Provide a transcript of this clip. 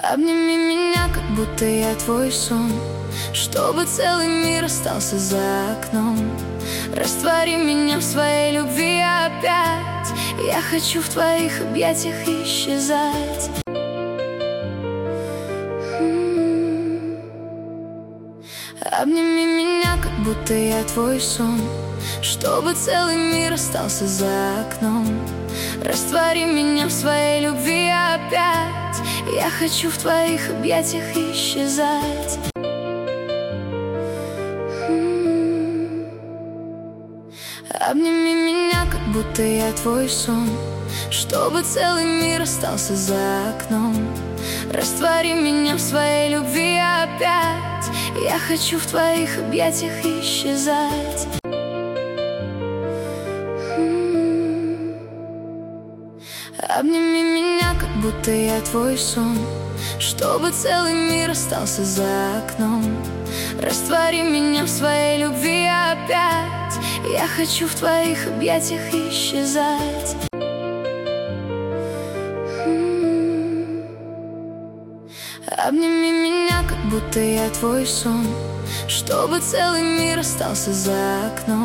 Обними меня, как будто я твой сон, чтобы целый мир остался за окном. Раствори меня в своей любви опять. Я хочу в твоих объятиях исчезать. Обними меня, как будто я твой сон, чтобы целый мир остался за окном. Раствори меня в своей любви опять. Я хочу в твоих объятиях исчезать. Обними меня, как будто я твой сон, чтобы целый мир остался за окном. Раствори меня в своей любви опять. Я хочу в твоих объятиях исчезать. Обними меня, как будто я твой сон, чтобы целый мир остался за окном. Раствори меня в своей любви опять. Я хочу в твоих объятиях исчезать. Обними меня, как будто я твой сон, чтобы целый мир остался за окном.